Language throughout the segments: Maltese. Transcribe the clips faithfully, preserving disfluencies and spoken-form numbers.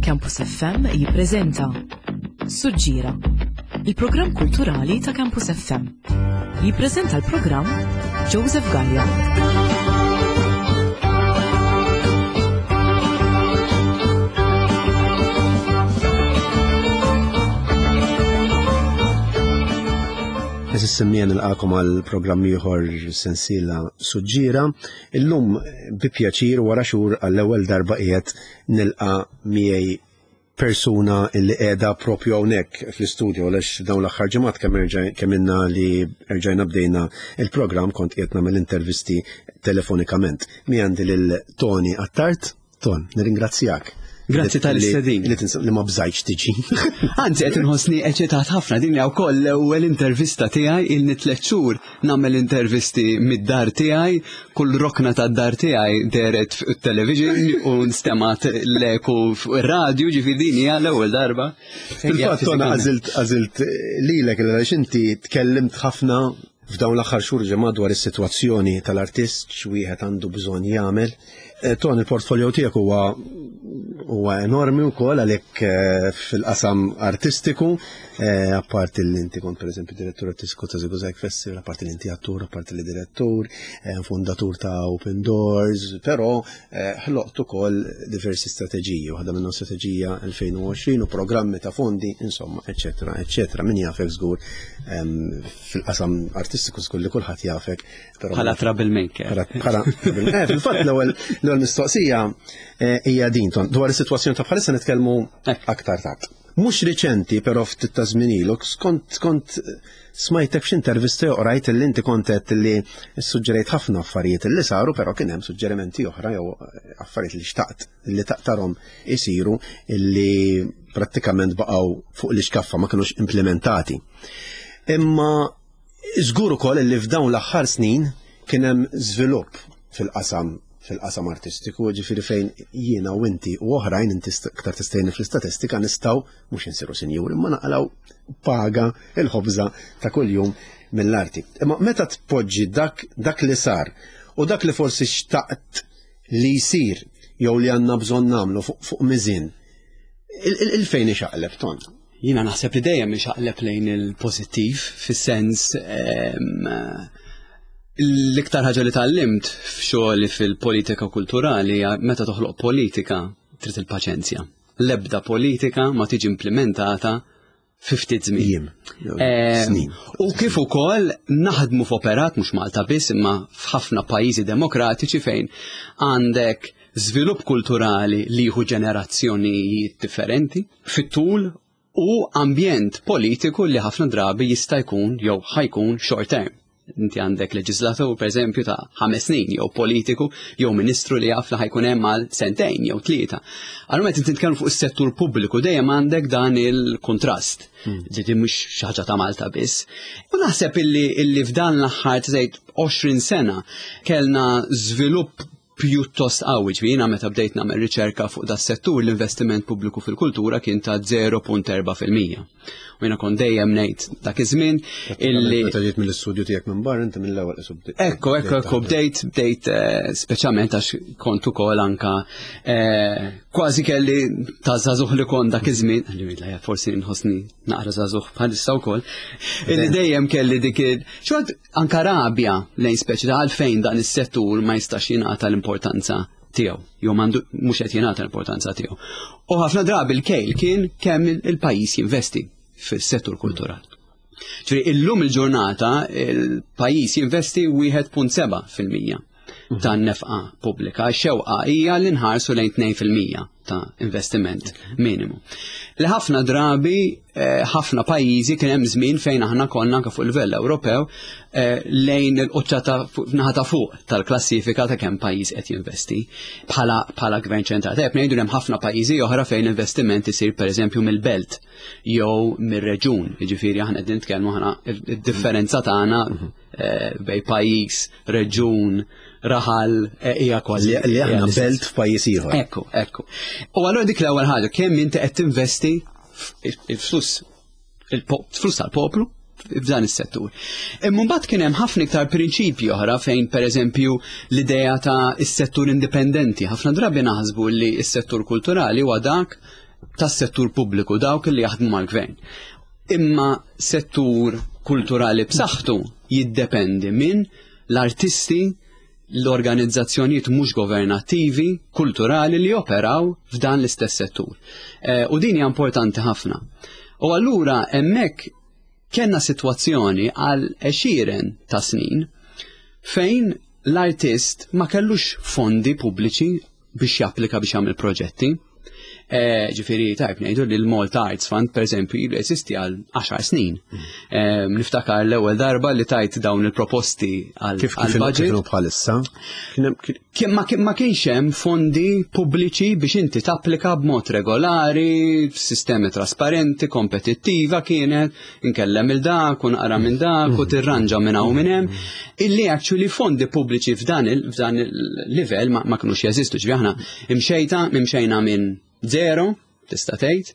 Campus F M jippreżenta Suġġiera, il-programm kulturali ta' Campus F M. Jippreżenta l-programm Joseph Gallia. Semmien il-għakom għal-programm ieħor sensiela Suġġiera. Illum bi pjaċir wara xhur għall-ewwel darba qiegħed nilqa' miegħi persuna illi qiegħda propju hawnhekk fl-istudju għaliex dawn l-aħħar ġimgħat kemm kemm inna li rġajna bdejna il-programm kont qiegħed nagħmel intervisti telefonikament. Mi għandi lil Tony Attart. Ton, nirringrazzjak. Grazzi tal-istedin. Li ma bżajtx tiġi. Anzi, qed inħossni eċitat ħafna din wkoll l-ewwel intervista tiegħi ilni tliet xhur nagħmel intervisti mid-dar tiegħi, kull rokna tad-dar tiegħi deret fuq it-television u nstemat l-eku fuq ir-radju, ġifieri din hija l-ewwel darba. Fil-fatt tona għażilt għażilt lilek għaliex inti tkellimt ħafna f'dawn l-aħħar xhur ġimgħa dwar is-sitwazzjoni tal-artist x'wieħed għandu bżonn jagħmel. Ton il-portfolio tiegħek huwa huwa enormi wkoll għalhekk fil-qasam artistiku, apparti li inti kont pereżempju direttur artistiku ta' Zigzag Festival, apparti li inti attur, apparti li direttur, fondatur ta' Open Doors, però ħloqt ukoll diversi strateġiji, waħda minnhom strateġija elfejn u għoxrin u programmi ta' fondi, insomma, eċetera, eċetera. Min jafek żgur fil-qasam artistiku żgur li kulħadd jafek. Bħala troublemaker. Fil-fatt l-ewwel l-ewwel mistoqsija hija din dwar is-sitwazzjoni ta' bħalissa nitkellmu aktar tard. Mhux riċenti, però ftit ta' żmien ilok skont kont smajtek f'x'intervisti oqrajt illi inti kont qed li ssuġġerejt ħafna affarijiet illi saru, però kien hemm suġġerimenti oħra jew affarijiet li xtaqt illi taqtarhom isiru illi prattikament baqgħu fuq l-iskaffa ma kinux implementati. Imma żgur ukoll illi f'dawn l-aħħar snin kien hemm żvilupp fil-qasam fil-qasam artistiku, ġifiri fejn jiena u inti u oħrajn inti ktar tistejni fl-istatistika nistgħu mhux insiru sinjuri, imma naqalaw paga il-ħobża ta' kuljum mill-arti. Imma meta tpoġġi dak dak li sar u dak li forsi xtaqt li jsir jew li għandna bżonn nagħmlu fuq miżin, il-fejn ixaqleb Ton? Jiena naħseb li dejjem ixaqleb lejn il-pożittiv fis-sens l-iktar ħaġa li tallimt f'xogħli fil-politika kulturali meta toħloq politika trid il-paċenzja. L-ebda politika ma tiġi implementata fi ftit żmien. U kif ukoll naħdmu f'operat mhux Malta biss imma f'ħafna pajjiżi demokratiċi fejn għandek żvilupp kulturali li jieħu ġenerazzjonijiet differenti fit-tul u ambjent politiku li ħafna drabi jista' jkun jew ħajkun short term. Inti għandek leġislatur pereżempju ta' ħames snin jew politiku jew ministru li jaf li ħajkun hemm għal sentejn jew tlieta. Allura meta inti titkellem fuq is-settur pubbliku dejjem għandek dan il-kontrast. Ġifieri mhux xi ħaġa ta' Malta biss. U naħseb illi illi f'dan l-aħħar tgħid għoxrin sena kellna żvilupp pjuttost qawwi. Jiena meta bdejt nagħmel riċerka fuq das settur l-investiment pubbliku fil-kultura kien ta' zero punt erba' fil-mija. U jiena kont dejjem ngħid dak iż-żmien illi meta ġiet mill-istudju tiegħek minn barra inti mill-ewwel qisub. Ekku, ekku, ekku bdejt bdejt speċjalment għax kont ukoll anke kważi kelli ta' żagħżugħ li kont dak iż-żmien, forsi nħossni naqra żagħżugħ bħalissa wkoll, illi dejjem kelli dik xogħol anke rabja lejn speċi ta' għalfejn dan is-settur ma jistax jingħata l-importanza tiegħu, jew m'għandu mhux qed jingħata l-importanza tiegħu. U ħafna drabi l-kejl kien kemm il-pajjiż jinvesti fis-settur kulturali. Ġifieri illum il-ġurnata il-pajjiż jinvesti wieħed punt seba' fil-mija tan-nefqa pubblika. X-xewqa hija li nħarsu lejn tnejn fil-mija ta' investiment minimu. Li ħafna drabi ħafna pajjiżi kien hemm żmien fejn aħna konna anke fuq livell Ewropew lejn il-quċċata naħa ta' fuq tal-klassifika ta' kemm pajjiż qed jinvesti bħala bħala gvern ċentrali. Tajjeb ngħidu hemm ħafna pajjiżi oħra fejn investiment isir pereżempju mill-belt jew mir-reġun. Jiġifieri aħna qed nitkellmu aħna id-differenza tagħna bejn pajjiż, reġun, raħal hija kważi li aħna belt f'pajjiż ieħor. Ekku, ekku. U allura dik l-ewwel ħaġa kemm inti qed tinvesti il-flus il-flus tal-poplu f'dan is-settur. Imma mbagħad kien hemm ħafna iktar prinċipji oħra fejn pereżempju l-idea ta' is-settur indipendenti. Ħafna drabi naħsbu li s-settur kulturali huwa dak tas-settur pubbliku dawk li jaħdmu mal-gvern. Imma settur kulturali b'saħħtu jiddependi minn l-artisti, l-organizzazzjonijiet mhux governattivi, kulturali li operaw f'dan l-istess settur. E, u din hija importanti ħafna. U allura hemmhekk kellna sitwazzjoni għal għexieren ta' snin fejn l-artist ma kellux fondi pubbliċi biex japplika biex jagħmel proġetti. E, ġifiri, tajb, ngħidu li l-Malta Arts Fund, per eżempju, ilu jesisti għal għaxar snin. E, niftakar l-ewwel darba li tajt dawn il-proposti għal Kif kif kienu bħalissa? Ma kienx hemm fondi pubbliċi biex inti tapplika b'mod regolari, sistemi trasparenti, kompetittiva kienet, inkellem il-dak, u naqra minn dak, u tirranġa minn hawn minn hemm. Illi actually fondi pubbliċi f'dan il-livell ma kinux jeżistu, ġifieri aħna imxejta imxejna minn zero, tista' tgħid,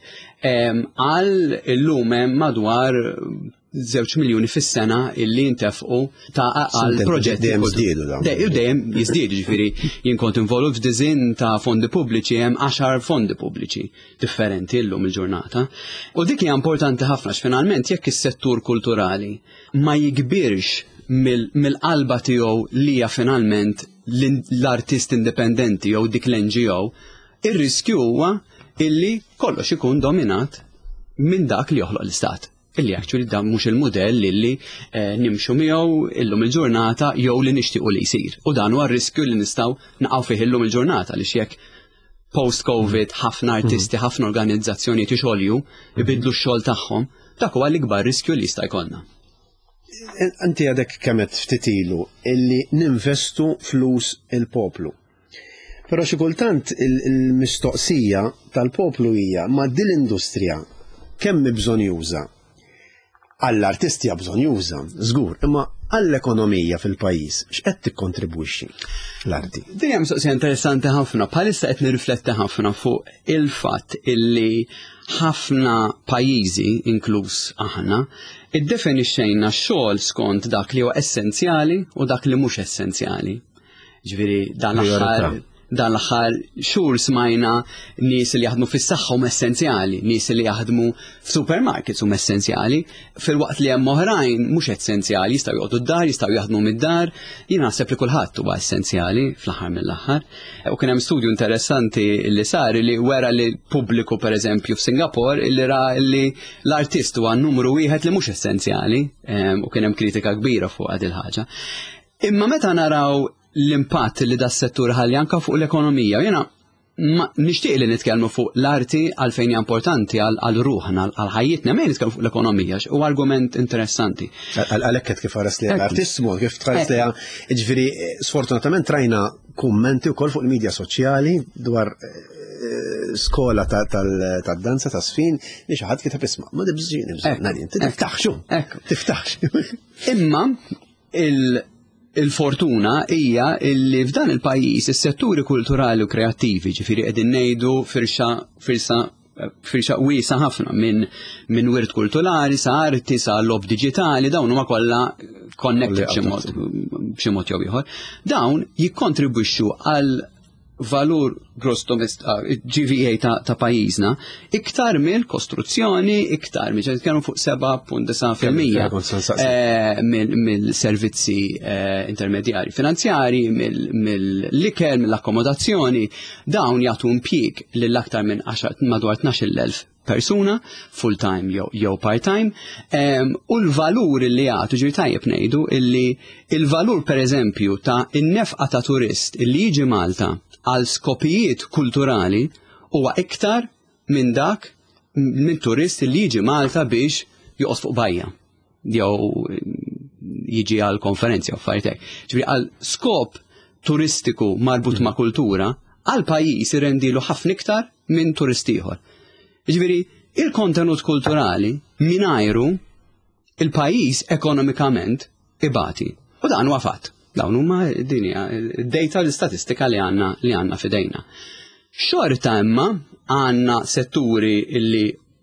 għal illum hemm madwar żewġ miljuni fis-sena illi ntefqu ta' għal proġetti dejjem żdiedu dawn. Dejjem jiżdiedu, ġifieri jien kont involut f'diżinn ta' fondi pubbliċi hemm għaxar fondi pubbliċi differenti llum il-ġurnata. U dik hija importanti ħafna x'finalment jekk is-settur kulturali ma jikbirx mill-qalba tiegħu li hija finalment l-artist indipendenti jew dik l-N G O, ir-riskju huwa illi kollox ikun dominat minn dak li joħloq l-istat. Illi actually dan mhux il-mudell illi eh, nimxu miegħu illum il-ġurnata jew li nixtiequ li jsir. U dan huwa r-riskju li nistgħu naqgħu fih illum il-ġurnata għaliex jekk post-COVID ħafna artisti, ħafna organizzazzjoni tixolju ibidlu x-xogħol tagħhom, dak huwa l-ikbar riskju li jista' jkollna. Inti għadek kemet ftit ilu illi ninvestu flus il-poplu. Però xi kultant il-mistoqsija tal-poplu hija ma' din l-industrija kemm bżonn juża. Għall-artisti hija bżonn juża, żgur, imma għall-ekonomija fil-pajjiż x'qed tikkontribwixxi l-arti. Din hija mistoqsija interessanti ħafna, bħalissa qed nirrifletti ħafna fuq il-fatt illi ħafna pajjiżi, inkluż aħna, iddefinixxejna x-xogħol skont dak li huwa essenzjali u dak li mhux essenzjali. Ġifieri dan l-aħħar dan l-aħħar xhur smajna nies li jaħdmu fis-saħħa huma essenzjali, nies li jaħdmu f'supermarkets huma essenzjali, filwaqt li hemm oħrajn mhux essenzjali, jistgħu joqgħdu d-dar, jistgħu jaħdmu mid-dar, jien naħseb li kulħadd huwa essenzjali fl-aħħar mill-aħħar. U kien hemm studju interessanti li sar li wera li pubbliku pereżempju f'Singapore illi ra li l-artist huwa n-numru wieħed li mhux essenzjali, u kien hemm kritika kbira fuq għad il-ħaġa. Imma meta naraw l-impatt li da s-settur ħalli anka fuq l-ekonomija. Jena nixtieq li nitkellmu fuq l-arti għalfejn hija importanti għal ruħna, għal ħajjitna, ma nitkellmu fuq l-ekonomija, u argument interessanti. Għalhekk qed kif ħares li l-artismu, kif tħares li jiġifieri sfortunatament rajna kummenti wkoll fuq il-medja soċjali dwar skola tad-danza ta' sfin li xi ħadd kiteb isma' ma dibżin nadin, tiftaħxu. Tiftaħx. Imma il- Il-fortuna hija illi f'dan il-pajjiż is-setturi kulturali u kreattivi, ġifieri qegħdin ngħidu firxa firsa firxa wiesa ħafna minn minn wirt kulturali sa arti sa lob diġitali, dawn huma kollha connected b'xi mod b'xi mod jew ieħor. Dawn jikkontribwixxu għal valur gross domestic G V A ta', ta pajjiżna iktar mill-kostruzzjoni, iktar mill kienu fuq seba' punt disa' fil-mija mill-servizzi intermedjari finanzjari, mill-liker, mill-akkomodazzjoni, dawn jagħtu impjieg lill-aktar minn madwar tnax-il elf persuna, full-time jew part-time, u l-valur li jagħtu ġiri tajjeb ngħidu illi il-valur pereżempju ta' in-nefqa ta' turist illi jiġi Malta għal skopijiet kulturali huwa iktar minn dak minn turist li jiġi Malta biex joqgħod fuq bajja jew jiġi għal konferenzi jew affarijiet hekk. Ġifieri għal skop turistiku marbut ma' kultura għal pajjiż irendilu ħafna iktar minn turist ieħor. Ġifieri il-kontenut kulturali mingħajru il-pajjiż ekonomikament ibati. U dan huwa fatt. Dawn huma dinja id-data l-istatistika li għandna li għandna f'idejna. Xorta imma għandna setturi illi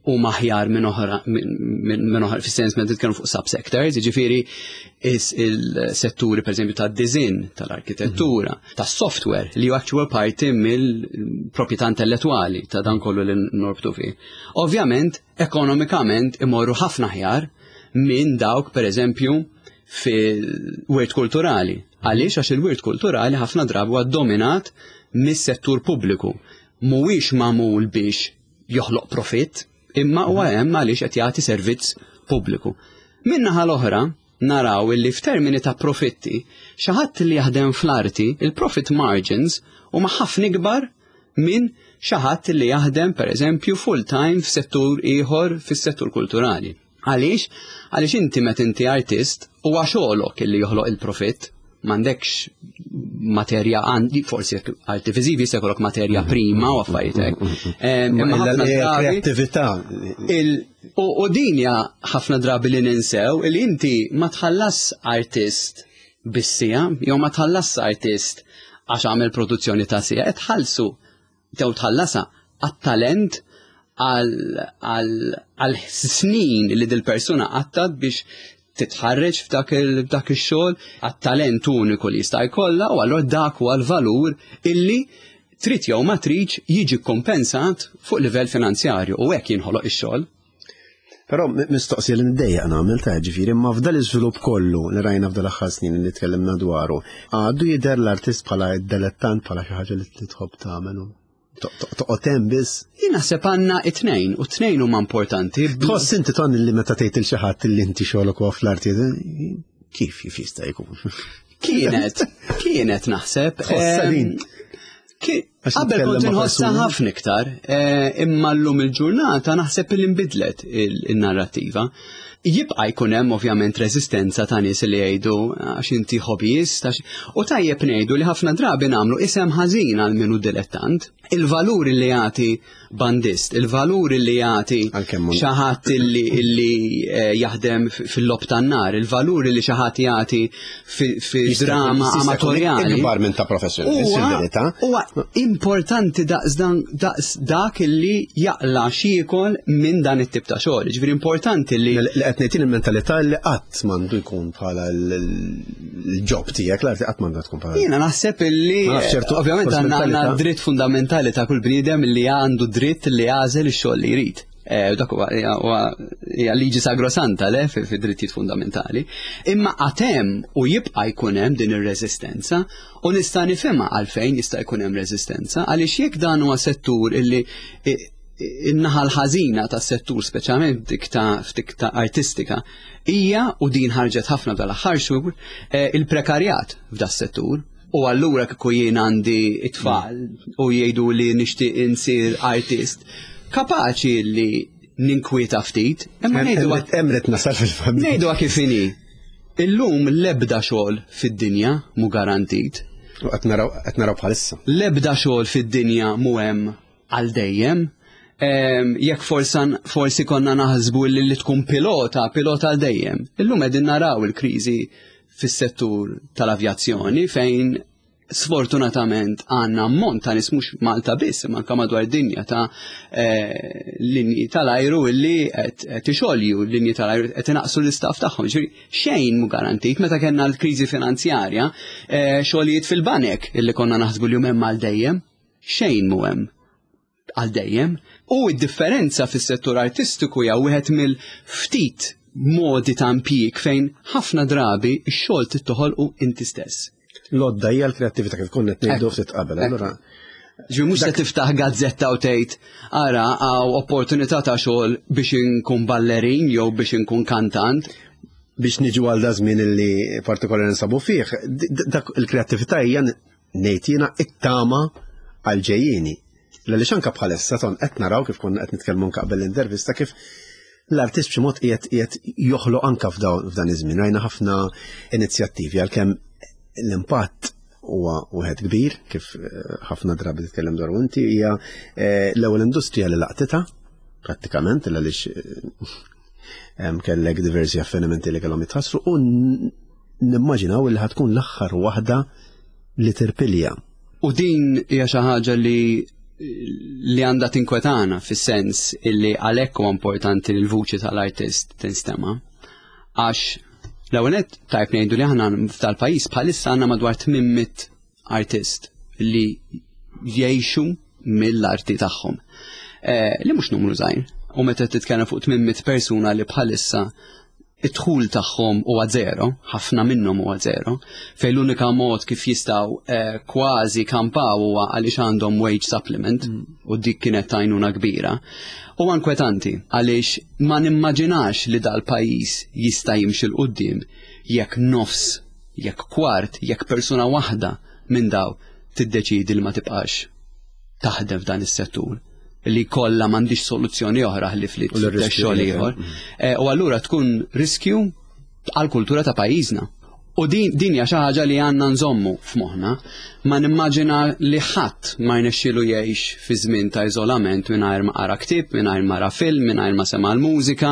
u maħjar minn oħra minn oħra fis-sens meta titkellmu fuq subsectors, jiġifieri il-setturi pereżempju tad-design, tal-arkitettura, tas-software li hu actual parti mill-proprjetà intellettwali ta' dan kollu li norbtu fih. Ovvjament, ekonomikament imorru ħafna aħjar minn dawk pereżempju fil-wirt kulturali. Għaliex għax il-wirt kulturali ħafna drabi huwa dominat mis-settur pubbliku. Mhuwiex magħmul biex joħloq profitt, imma huwa hemm għaliex qed jagħti servizz pubbliku. Min-naħa l-oħra naraw illi f'termini ta' profitti xi ħadd li jaħdem fl-arti, il-profit margins huma ħafna ikbar minn xi ħadd li jaħdem pereżempju full-time f'settur ieħor fis-settur kulturali. Għaliex? Għaliex inti meta inti artist huwa xogħolok illi joħloq il-profitt, m'għandekx materja għandi, forsi arti viżivi se jkollok materja prima u affarijiet. Imma ħafna drabi u dinja ħafna drabi li ninsew li inti ma tħallas artist bis-sija jew ma tħallas artist għax għamel produzzjoni ta' sija, qed tħallsu jew tħallasa għat-talent għal snin li dil-persuna għattat biex titħarreġ f'dak ix-xogħol għat-talent uniku li jista' jkollha u allura dak huwa l-valur illi trid jew ma tridx jiġi kompensat fuq livell finanzjarju u hekk jinħoloq ix-xogħol. Però mistoqsija li niddejjaq nagħmel ta' ġifieri imma f'dal iżvilupp kollu li rajna f'dal aħħar snin li tkellimna dwaru, għadu jidher l-artist bħala dilettant bħala xi ħaġa li titħobb tagħmel. Toqgħod hemm biss. Jien naħseb għandna it-tnejn u t-tnejn huma importanti. Tħoss inti tonni li meta tgħid il xi ħadd li inti xogħolok huwa fl-arti kif jista' jkun? Kienet, kienet naħseb. Qabel kont inħossha ħafna iktar, imma llum il-ġurnata naħseb li nbidlet in-narrattiva. Jibqa' jkun hemm ovvjament reżistenza ta' nies li jgħidu għax inti hobbyist u tajjeb ngħidu li ħafna drabi nagħmlu isem ħażin għal min hu dilettant. Il-valuri li jagħti bandist, il-valuri li jagħti xi ħadd illi jaħdem fil-lob tan-nar, il-valuri li xi ħadd jagħti fi-drama amatorjali. Il-kbar minn ta' professjonisti. Huwa importanti daqs dak illi jaqla xiekol minn dan it-tip ta' xogħol. Ġifieri importanti li qed ngħid il-mentalità li qatt m'għandu jkun bħala l-ġob tiegħek, l-arti qatt m'għandha tkun bħala. Jiena naħseb illi ovvjament għandna dritt fundamentali ta' kull bniedem li għandu dritt li jagħżel ix-xogħol li jrid. Dak huwa hija liġi sagrosanta le fi drittijiet fundamentali. Imma għad hemm u jibqa' jkun hemm din ir-reżistenza u nista' nifhimha għalfejn jista' jkun hemm reżistenza għaliex jekk dan huwa settur illi in-naħa l-ħażina tas-settur speċjalment dik ta' artistika hija u din ħarġet ħafna dal-aħħar xhur il-prekarjat f'da s-settur. U allura kieku jien għandi it-tfal u jgħidu li nixtieq insir artist, kapaċi li ninkwieta ftit, imma ngħidu emret nasal fil-familja. Ngħidu kif inhi. Illum l-ebda xogħol fid-dinja mhu garantit. U qed naraw bħalissa. L-ebda xogħol fid-dinja mhu hemm għal dejjem. Jekk forsi konna naħsbu li tkun pilota, pilota għal dejjem. Illum qegħdin naraw il-kriżi fis-settur tal-avjazzjoni fejn sfortunatament għandna ammont ta' nies mhux Malta biss imma anke madwar dinja ta' linji tal-ajru illi qed ixogħolju l-linji tal-ajru qed inaqsu l-istaff tagħhom. Xejn mhu garantit meta kellna l-kriżi finanzjarja xogħlijiet fil-banek illi konna naħsbu li hemm għal dejjem, xejn mhu hemm għal dejjem. U d-differenza fis-settur artistiku hija wieħed mill-ftit modi ta' impjieg fejn ħafna drabi x-xogħol tittoħolqu inti stess. L-odda hija l-kreattività kif konna qed ngħidu ftit qabel. Allura ġi mhux se tiftaħ gazzetta u tgħid ara għaw opportunità ta' xogħol biex inkun ballerin jew biex inkun kantant. Biex niġu għal da żmien illi partikolari nsabu fih, dak il-kreattività hija ngħid jiena it-tama għal ġejjieni. Għaliex anke bħalissa ton qed naraw kif konna qed nitkellmu qabel l-intervista kif l-artist b'xi mod qiegħed joħloq anke f'dan iż-żmien. Rajna ħafna inizjattivi għalkemm l-impatt huwa wieħed kbir kif ħafna drabi titkellem dwar inti hija l-ewwel industrija li laqtitha prattikament għaliex hemm kellek diversi avvenimenti li kellhom jitħassru u nimmaġinaw li ħatkun l-aħħar waħda li tirpilja. U din hija xi ħaġa li li għandha tinkwetana fis-sens illi għalhekk huwa importanti li l-vuċi tal-artist tinstema' għax l-ewwel nett tajb ngħidu li aħna f'tal-pajjiż bħalissa għandna madwar tmien-mit artist li jgħixu mill-arti tagħhom. Li mhux numru żgħir. U meta titkellem fuq tmien-mit persuna li bħalissa id-dħul tagħhom huwa zero, ħafna minnhom huwa zero, fejn l-unika mod kif jistgħu kważi kampaw huwa għaliex għandhom wage supplement u dik kienet għajnuna kbira. Huwa inkwetanti għaliex ma nimmaġinax li dal-pajjiż jista' jimxi l qudiem jekk nofs, jekk kwart, jekk persuna waħda minn daw tiddeċidi li ma tibqax taħdem f'dan is-settur li kollha m'għandix soluzzjoni oħra ħlif li xogħol ieħor. U allura tkun riskju għall-kultura ta' pajjiżna. U din din hija xi ħaġa li għandna nżommu f'moħħna, ma nimmaġina li ħadd ma jnexxielu jgħix fi żmien ta' iżolament mingħajr ma qara ktieb, mingħajr ma ra film, mingħajr ma sema' l-mużika.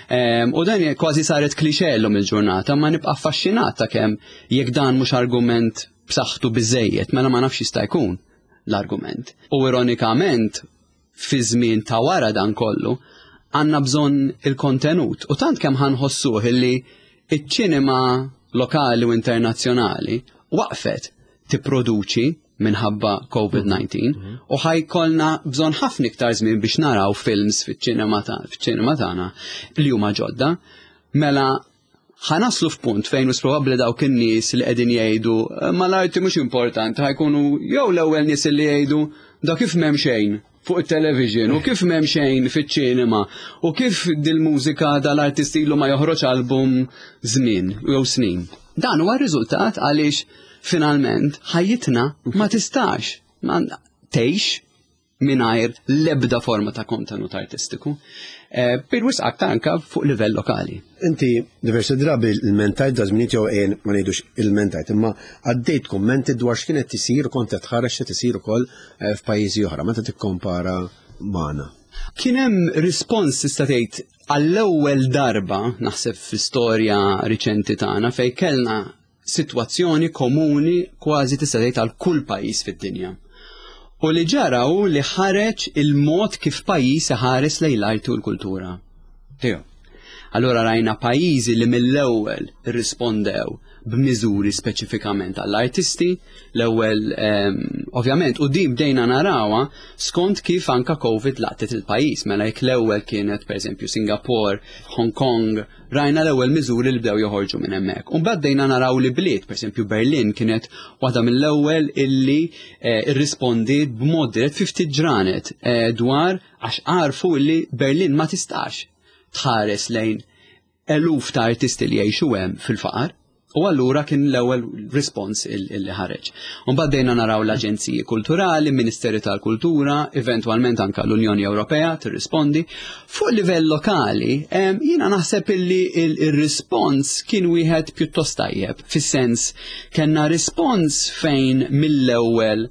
U dan kważi saret klixellhom il-ġurnata, ma nibqa' affaxxinat ta' kemm jekk dan mhux argument b'saħħtu biżejjed, mela ma nafx jista' jkun l-argument. U ironikament fi żmien ta' wara dan kollu għandna bżonn il-kontenut u tant kemm ħanħossuh illi iċ-ċinema lokali u internazzjonali waqfet tipproduċi minħabba COVID nineteen u ħajkolna bżonn ħafna iktar żmien biex naraw films fiċ-ċinema fiċ-ċinema tagħna li huma ġodda, mela ħanaslu f'punt fejn hus probabbli dawk in-nies li qegħdin jgħidu ma l-arti mhux importanti ħajkunu jew l-ewwel nies li jgħidu da kif m'hemm xejn fuq it-television u kif m'hemm xejn fiċ-ċinema u kif dil-mużika dal-artisti ilu ma joħroġ album żmien jew snin. Dan huwa r-riżultat għaliex finalment ħajjitna ma tistax ma tgħix mingħajr l-ebda forma ta' kontenut artistiku. Pirwis aktar anka fuq livell lokali. Inti diversi drabi il-mentajt da żminijiet jew għen ma ngħidux il-mentajt, imma għaddejt kummenti dwar x'kienet tisir u kont qed tħareġ x'qed isir ukoll f'pajjiżi oħra meta tikkompara magħna. Kien hemm rispons tista' tgħid għall-ewwel darba naħseb fl-istorja riċenti tagħna fejn kellna sitwazzjoni komuni kważi tista' tgħid għal kull pajjiż fid-dinja. U li ġaraw li ħareġ il-mod kif pajjiż iħares lejn l-arti u l-kultura tiegħu. Allura rajna pajjiżi li mill-ewwel irrispondew b'miżuri speċifikament għall-artisti, l-ewwel ovvjament u din bdejna narawha skont kif anka COVID laqtet il-pajjiż, mela jekk l-ewwel kienet pereżempju Singapore, Hong Kong, rajna l-ewwel miżuri li bdew joħorġu minn hemmhekk. U mbagħad bdejna naraw li bliet, pereżempju Berlin kienet waħda mill-ewwel illi irrispondiet b'mod dirett fi ftit ġranet dwar għax għarfu li Berlin ma tistax tħares lejn eluf ta' artisti li jgħixu hemm fil-faqar. U allura kien l-ewwel rispons illi ħareġ. Mbagħad bdejna naraw l-Aġenziji Kulturali, Ministeri tal-Kultura, eventwalment anke l-Unjoni Ewropea tirrispondi. Fuq livell lokali, jiena naħseb illi il-rispons kien wieħed pjuttost tajjeb, fis-sens kellna rispons fejn mill-ewwel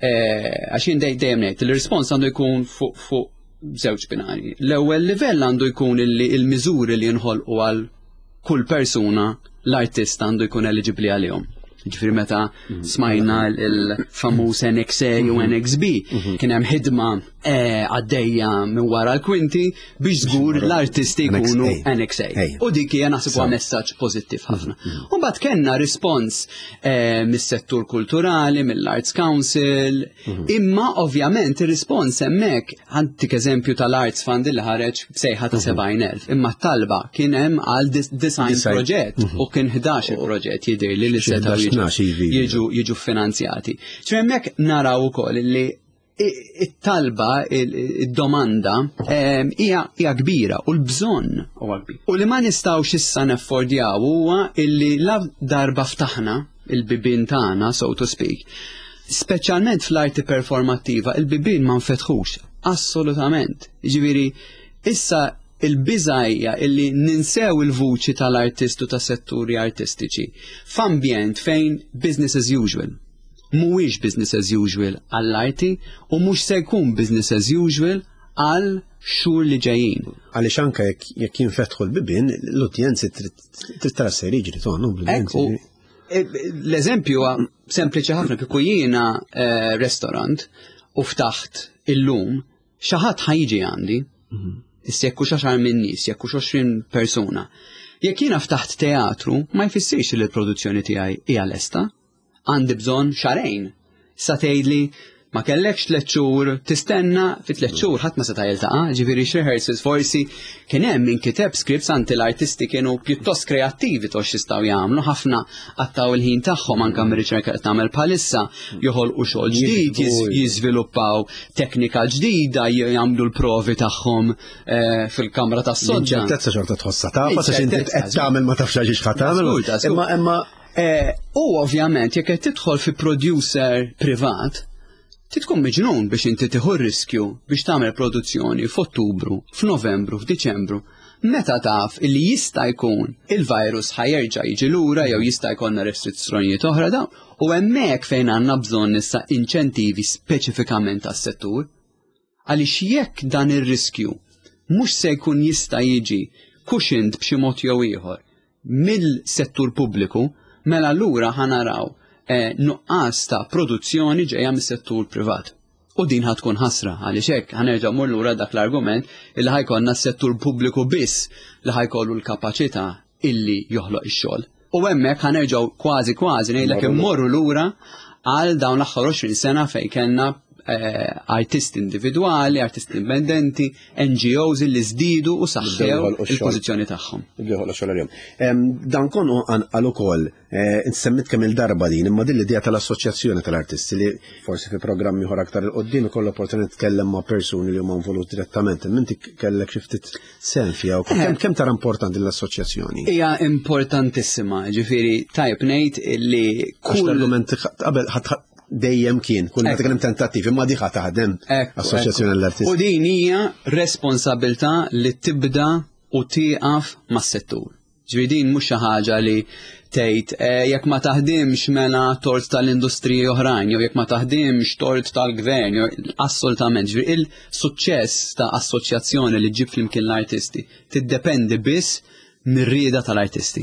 għax jien dejjem ngħid, il-rispons għandu jkun fuq fuq żewġ binari. L-ewwel livell għandu jkun illi il-miżuri li jinħolqu għal kull persuna l-artist għandu jkun eligibli għalihom. Ġifieri meta smajna il-famuż N X A u N X B kien hemm ħidma għaddejja minn wara l-kwinti biex żgur l-artisti jkunu N X A. U dik hija naħseb huwa messaġġ pożittiv ħafna. U mbagħad kellna rispons mis-settur kulturali, mill-Arts Council, imma ovvjament ir-rispons hemmhekk għandik eżempju tal-Arts Fund li ħareġ b'sejħa ta' sebgħin elf, imma t-talba kien hemm għal design proġett u kien ħdax il-proġett jidhirli li setgħu jiġu jiġu finanzjati. Ċemmek naraw ukoll li it-talba, id-domanda hija kbira u l-bżonn huwa kbir. U li ma nistgħux issa neffordjaw huwa illi la darba ftaħna il-bibien tagħna, so to speak, speċjalment fl-arti performattiva, il-bibien ma nfetħux assolutament. Jiġifieri issa il-biżajja illi ninsew il-vuċi tal-artistu ta' setturi artistiċi f'ambjent fejn business as usual. Mhuwiex business as usual għall-arti u mhux se jkun business as usual għal xhur li ġejjin. Għaliex anke jekk jinfetħu l-bibien, l-udjenzi trid tara se jiġri tagħhom bil-bibien. L-eżempju huwa sempliċi ħafna kieku jiena restorant u ftaħt illum xi ħadd ħajġi għandi, issa jekk hux għaxar minn nies, jekk hux għoxrin persuna. Jekk jiena ftaħt teatru, ma jfissirx li l-produzzjoni tiegħi hija lesta. Għandi bżonn xarejn. Sa tgħidli ma kellekx tliet xhur tistenna fi tliet xhur ħadd ma seta' jiltaqa', ġifieri rehearsals forsi kien hemm min kiteb scripts anti l-artisti kienu pjuttost kreattivi tox jistgħu jagħmlu, ħafna qattaw il-ħin tagħhom anke mir-riċerka qed tagħmel bħalissa, joħolqu xogħol ġdid, jiżviluppaw teknika ġdida, jagħmlu l-provi tagħhom fil-kamra tas-sodda. Ċertezza xorta tħossha tafa għax inti qed tagħmel ma tafx xi ħadd tagħmel. Imma imma u ovvjament jekk qed tidħol fi producer privat, titkun miġnun biex inti tieħu riskju biex tagħmel produzzjoni f'Ottubru, f'Novembru, f'Diċembru, meta taf illi jista' jkun il-virus ħajerġa' jiġi lura jew jista' jkollna restrizzjonijiet oħra dawn, u hemmhekk fejn għandna bżonn issa inċentivi speċifikament għas-settur, għaliex jekk dan ir-riskju mhux se jkun jista' jiġi cushioned b'xi mod jew ieħor mill-settur pubbliku, mela allura ħanaraw nuqqas ta' produzzjoni ġejja mis-settur privat. U din ħatkun ħasra għaliex hekk ħanerġa' mmur lura dak l-argument illi ħajkollna s-settur pubbliku biss li ħajkollu l-kapaċità illi joħloq ix-xogħol. U hemmhekk ħanerġgħu kważi kważi ngħidlek immorru lura għal dawn l-aħħar għoxrin sena fejn kellna artisti individwali, artisti indipendenti, N G Os li żdiedu u saħħew il-pożizzjoni tagħhom. Dan kon għal ukoll insemmit kemm il-darba din, imma din l-idea tal-assoċjazzjoni tal-artisti li forsi fi programmi ieħor aktar il-qoddim ikollha opportunità tkellem ma' persuni li huma involuti direttament. Inti kellek xi ftit sen fiha kemm tara importanti l-assoċjazzjoni? Hija importantissima, ġifieri tajb ngħid li kull l-argument qabel dejjem kien, kull ma tkellem tentattiv, imma diħa taħdem assoċjazzjoni l-artisti. U din hija responsabilità li tibda u tieqaf mas-settur. Ġifieri din mhux xi ħaġa li tgħid jekk ma taħdimx mela tort tal-industriji oħrajn, jew jekk ma taħdimx tort tal-gvern, assolutament. Ġifieri il-suċċess ta' assoċjazzjoni li ġib flimkien l-artisti tiddependi biss mir-rieda tal-artisti.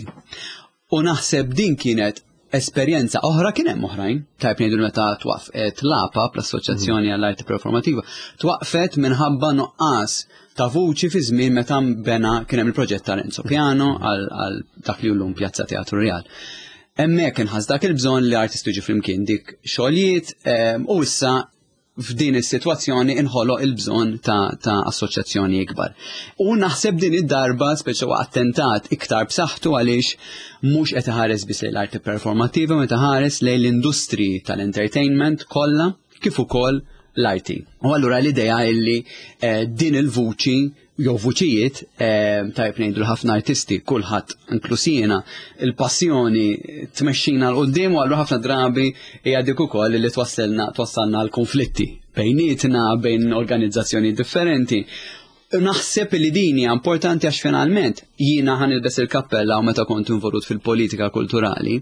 U naħseb din kienet esperjenza oħra kien hemm oħrajn, tajb ngħidu meta twaqfet l-A P A, l-Assoċjazzjoni għall-Arti Performativa, twaqfet minħabba nuqqas ta' vuċi fi żmien meta bena kien hemm il-proġett ta' Renzo Piano għal dak li llum Pjazza Teatru Real. Hemmhekk inħass dak il-bżonn li artisti jiġu flimkien dik xogħlijiet u issa f'din is-sitwazzjoni inħoloq il-bżonn ta' assoċjazzjoni ikbar. U naħseb din id-darba speċi attentat iktar b'saħħtu għaliex mhux qed iħares biss lejn l-arti performattiva, meta ħares lejn l-industri tal-entertainment kollha kif ukoll l-arti. U allura l-idea illi din il-vuċi jew vuċijiet tajb ngħidu ħafna artisti kulħadd inklusina il-passjoni tmexxina l qudiem u allura ħafna drabi hija dik ukoll li twassalna twassalna l konflitti bejnietna bejn organizzazzjoni differenti. Naħseb li din hija importanti għax finalment jiena ħanilbes il-kappella u meta kont involut fil-politika kulturali.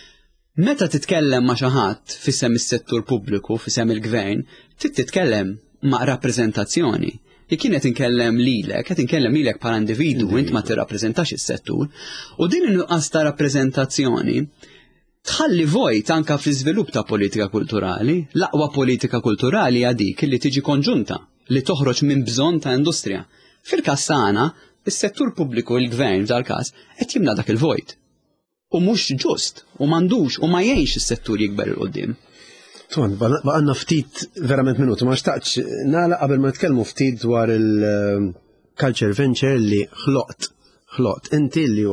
Meta titkellem ma' xi ħadd f'isem is-settur pubbliku, f'isem il-gvern, trid titkellem ma' rappreżentazzjoni. Jekk kien qed inkellem lilek, qed inkellem lilek bħala individu, int ma tirrappreżentax is-settur, u din in-nuqqas ta' rappreżentazzjoni tħalli vojt anke fl-iżvilupp ta' politika kulturali. L-aqwa politika kulturali hija dik li tiġi konġunta, li toħroġ minn bżonn ta' industrija. Fil-każ tagħna, is-settur pubbliku, il-gvern f'dal-każ, qed jimla dak il-vojt. U mhux ġust, u m'għandux, u ma jgħinx is-settur jikber il-qudiem. Ton, baqanna ftit verament minuti, ma xtaqx nagħlaq qabel ma nitkellmu ftit dwar il-culture venture li ħloqt. ħloqt inti li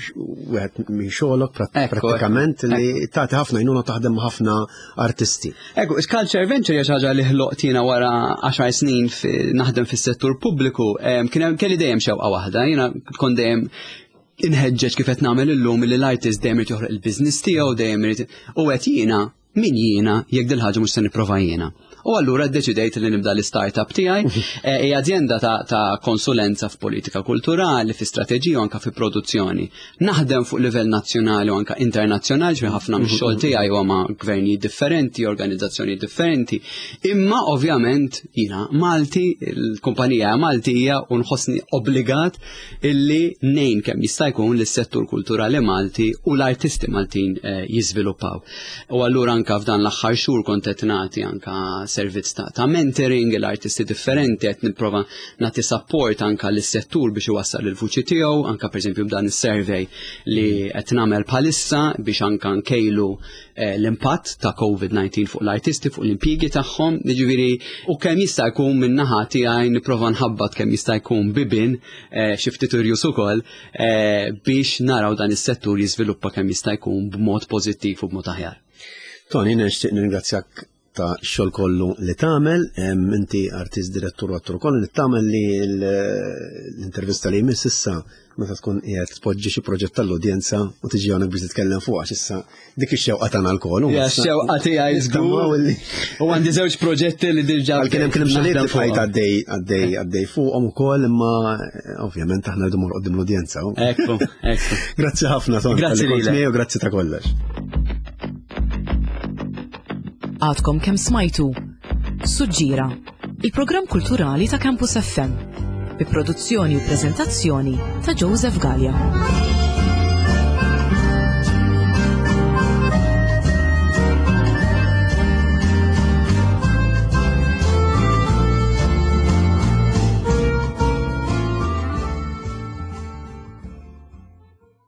wieħed minn xogħolok prattikament li tagħti ħafna jnuna taħdem ħafna artisti. Ekku, il-culture venture hija xi ħaġa li ħloqt jiena wara għaxar snin naħdem fis-settur pubbliku, kien kelli dejjem xewqa waħda, jiena kont dejjem inħeġġeġ kif qed nagħmel illum li l-artist dejjem irid joħroq il-business tiegħu dejjem irid u qed jiena min jiena jekk dil ħaġa mhux se nipprova jiena. U allura ddeċidejt li nibda l-startup tiegħi, hija azienda ta' konsulenza f'politika kulturali, fi strateġija u anke fi produzzjoni. Naħdem fuq livell nazzjonali u anke internazzjonali, ġi ħafna mix-xogħol tiegħi huwa ma' gvernijiet differenti, organizzazzjoni differenti. Imma ovvjament jiena Malti, il-kumpanija Maltija u nħossni obbligat illi nejn kemm jista' jkun lis-settur kulturali Malti u l-artisti Maltin jiżviluppaw. U allura anke f'dan l-aħħar xhur kont qed nagħti anke servizz ta', ta mentoring l-artisti differenti qed nipprova nagħti support anke lis-settur biex iwassal il-vuċi tiegħu, anke pereżempju b'dan is-survey li qed nagħmel bħalissa biex anke nkejlu eh, l-impatt ta' COVID nineteen fuq l-artisti fuq l-impjiegi tagħhom, jiġifieri u kemm jista' jkun min naħa tiegħi nipprova nħabbat kemm jista' jkun bibin eh, xi ftit irjus ukoll eh, biex naraw dan is-settur jiżviluppa kemm jista' jkun b'mod pożittiv u b'mod aħjar. Tony, nixtieq ningrazzjak ta' xogħol kollu li tagħmel, inti artist direttur u attur kollu li tagħmel li l-intervista li jmiss issa meta tkun qiegħed tpoġġi xi proġett tal-udjenza u tiġi hawnhekk biex titkellem fuqha issa dik ix-xewqa tagħna l-kol. Ja, x-xewqa tiegħi żgur. U għandi żewġ proġetti li diġà kien hemm kien hemm xogħlijiet li fajt għaddej għaddej għaddej fuqhom ukoll imma ovvjament aħna rridu mmorru qudiem l-udjenza. Ekku, ekku. Grazzi ħafna Tony. Grazzi lilek. U grazzi ta' kollox. Għadkom kemm smajtu Suġġira, il-programm kulturali ta' Campus F M, bi produzzjoni u preżentazzjoni ta' Joseph Gallia.